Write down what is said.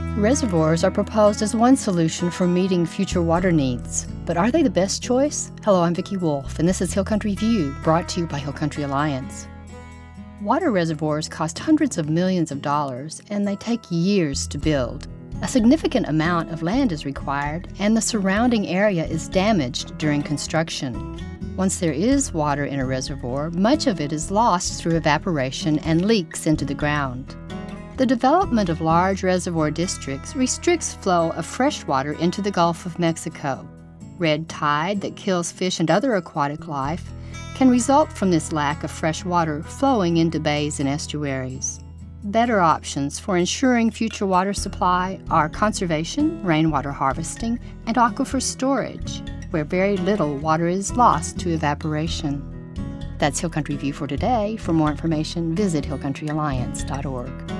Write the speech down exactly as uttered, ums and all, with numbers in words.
Reservoirs are proposed as one solution for meeting future water needs. But are they the best choice? Hello, I'm Vicki Wolf, and this is Hill Country View, brought to you by Hill Country Alliance. Water reservoirs cost hundreds of millions of dollars, and they take years to build. A significant amount of land is required, and the surrounding area is damaged during construction. Once there is water in a reservoir, much of it is lost through evaporation and leaks into the ground. The development of large reservoir districts restricts flow of fresh water into the Gulf of Mexico. Red tide that kills fish and other aquatic life can result from this lack of fresh water flowing into bays and estuaries. Better options for ensuring future water supply are conservation, rainwater harvesting, and aquifer storage, where very little water is lost to evaporation. That's Hill Country View for today. For more information, visit hill country alliance dot org.